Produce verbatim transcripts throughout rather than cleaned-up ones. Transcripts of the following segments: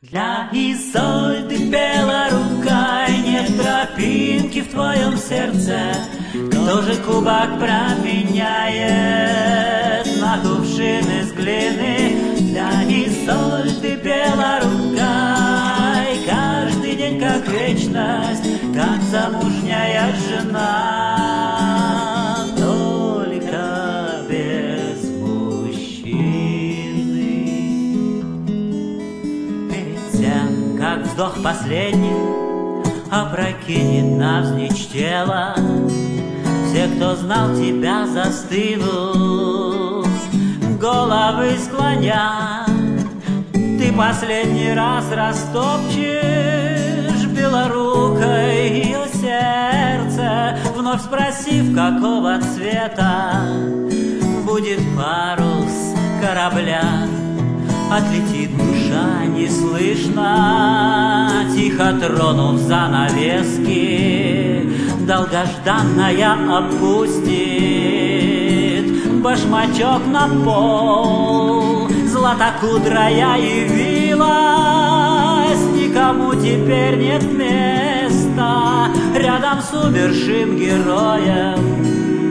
Для Изольды белорукой нет тропинки в твоем сердце. Кто же кубок променяет на кувшин из глины? Для Изольды белорукой каждый день как вечность, как замужняя жена, только без мужчины. Перед тем, как вздох последний опрокинет навзничь тело, все, кто знал тебя, застынут, головы склоня. Ты последний раз растопчешь белорукой ее сердце, вновь спросив, какого цвета будет парус корабля. Отлетит душа неслышно, тихо тронув занавески, долгожданная опустит башмачок на пол. Златокудрая явилась, никому теперь нет места рядом с умершим героем.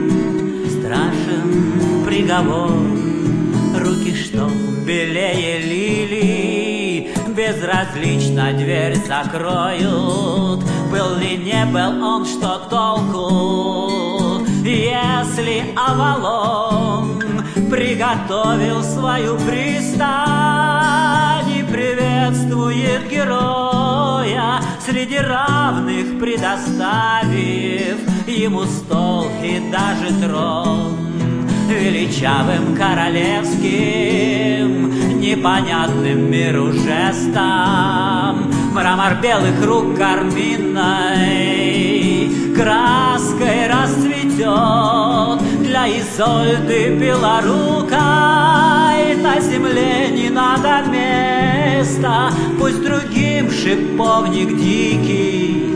Страшен приговор, руки, что белее лилий, безразлично дверь закроют. Был ли не был он, что толку, если Авалон приготовил свою пристань и приветствует героя среди равных, предоставив ему стол и даже трон. Величавым королевским, непонятным миру жестом, мрамор белых рук карминной краской расцветет. Для Изольды белорукой на земле не надо места, пусть другим шиповник дикий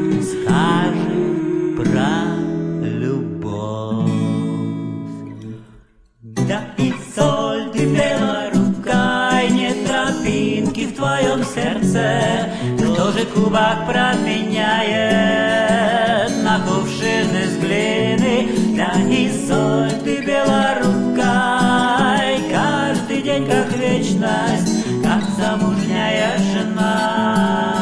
скажет про любовь. Для Изольды белорукой нет тропинки в твоем сердце. Кто же кубок променяет на кувшин из глины? Для Изольды белорукой каждый день как вечность, как замужняя жена.